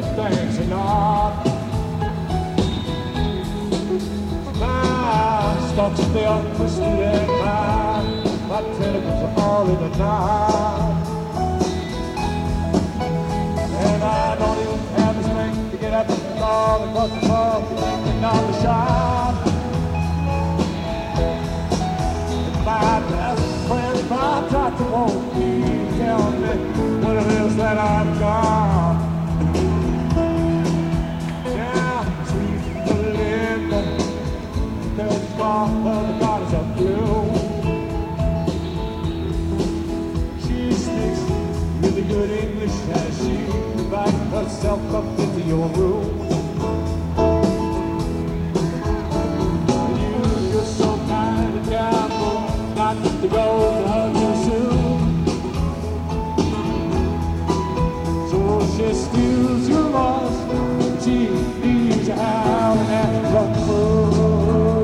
thanks a lot. My stocks they are twisted and my tentacles are all in the knot. And I don't even have the strength to get up and fall across the floor and down the shop. And my best friend, my doctor won't be telling me what it is that I've got. Yeah, sweet Belinda, there's a scar of the goddess of blue. She speaks really good English as she invites herself up into your room. And you're so kind and careful not to go to her too soon. So she steals your loss, she leaves you howling at the moon.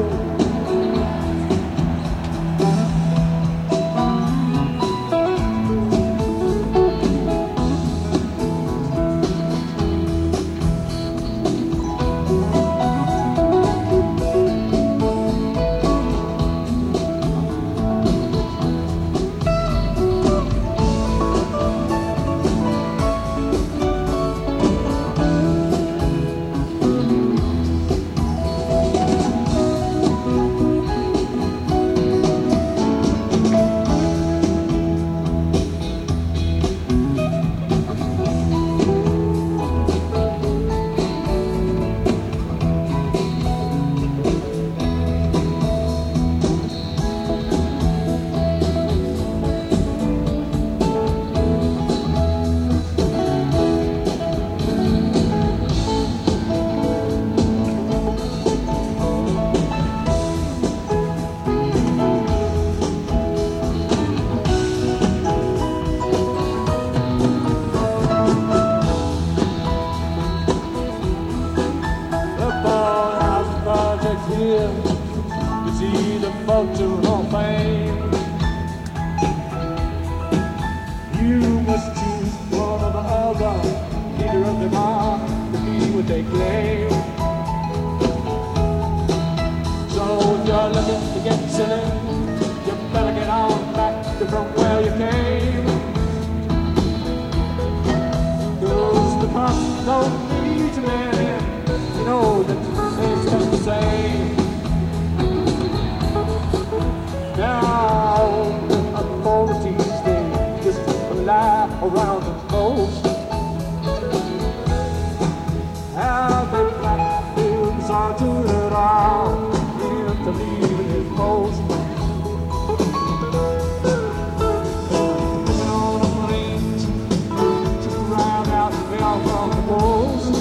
It's either fortune or fame. You must choose one or the other. Neither of them are to be what they claim. So if you're looking to get silly, you better get on back to from where you came. 'Cause the past don't need to man. You know that it's just the same. Now the authorities, they just lie around the coast. How the black films are doing it all, him to leave in his post. Living on a plains, just around out the all from the coast.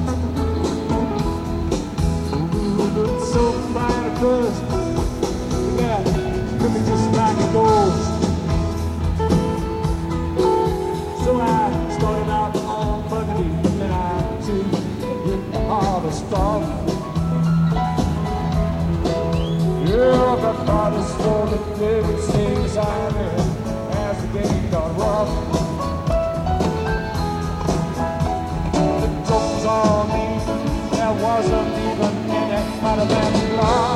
So fine at first, yeah, could be just like a ghost. So I started out on Burgundy, but then I soon hit the hardest stuff. Yeah, the hardest for the living stayed beside me as the game got rough. The joke was on me, there wasn't even any out of that love.